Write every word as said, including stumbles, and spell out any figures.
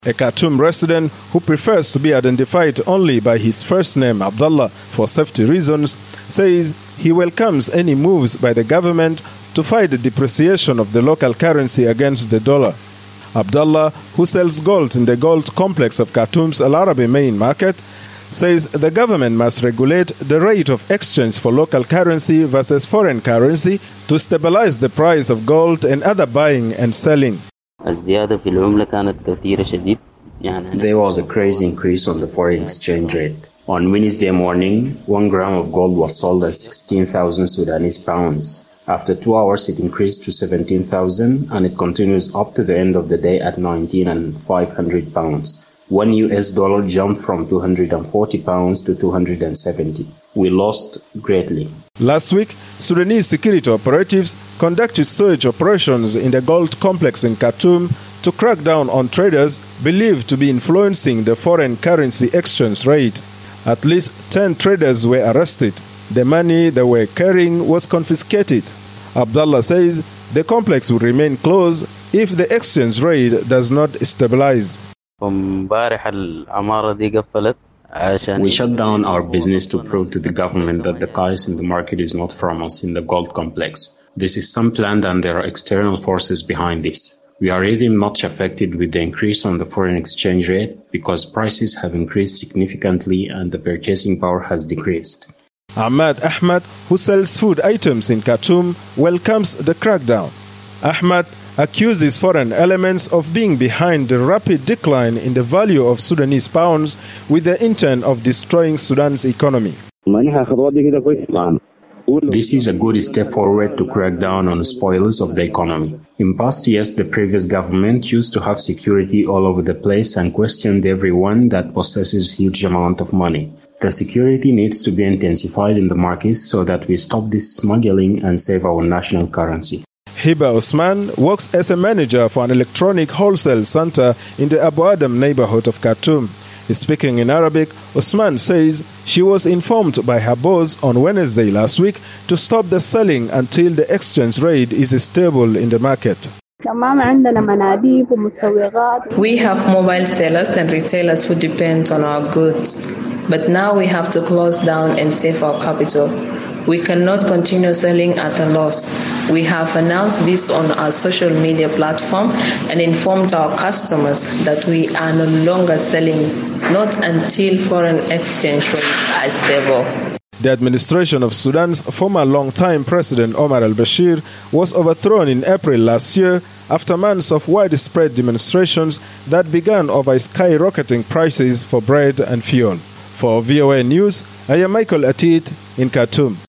A Khartoum resident who prefers to be identified only by his first name, Abdullah, for safety reasons, says he welcomes any moves by the government to fight the depreciation of the local currency against the dollar. Abdullah, who sells gold in the gold complex of Khartoum's Al Arabi main market, says the government must regulate the rate of exchange for local currency versus foreign currency to stabilize the price of gold and other buying and selling. There was a crazy increase on the foreign exchange rate. On Wednesday morning, one gram of gold was sold at sixteen thousand Sudanese pounds. After two hours, it increased to seventeen thousand, and it continues up to the end of the day at nineteen thousand five hundred pounds. One U S dollar jumped from two hundred forty pounds to two hundred seventy. We lost greatly. Last week, Sudanese security operatives conducted search operations in the gold complex in Khartoum to crack down on traders believed to be influencing the foreign currency exchange rate. At least ten traders were arrested. The money they were carrying was confiscated. Abdullah says the complex will remain closed if the exchange rate does not stabilize. We shut down our business to prove to the government that the chaos in the market is not from us in the gold complex. This is some planned and there are external forces behind this. We are really much affected with the increase on the foreign exchange rate because prices have increased significantly and the purchasing power has decreased. Ahmad Ahmad, who sells food items in Khartoum, welcomes the crackdown. Ahmad accuses foreign elements of being behind the rapid decline in the value of Sudanese pounds with the intent of destroying Sudan's economy. This is a good step forward to crack down on the spoilers of the economy. In past years, the previous government used to have security all over the place and questioned everyone that possesses huge amount of money. The security needs to be intensified in the markets so that we stop this smuggling and save our national currency. Hiba Osman works as a manager for an electronic wholesale center in the Abu Adam neighborhood of Khartoum. Speaking in Arabic, Osman says she was informed by her boss on Wednesday last week to stop the selling until the exchange rate is stable in the market. We have mobile sellers and retailers who depend on our goods, but now we have to close down and save our capital. We cannot continue selling at a loss. We have announced this on our social media platform and informed our customers that we are no longer selling, not until foreign exchange rates are stable. The administration of Sudan's former long-time President Omar al-Bashir was overthrown in April last year after months of widespread demonstrations that began over skyrocketing prices for bread and fuel. For V O A News, I am Michael Atit in Khartoum.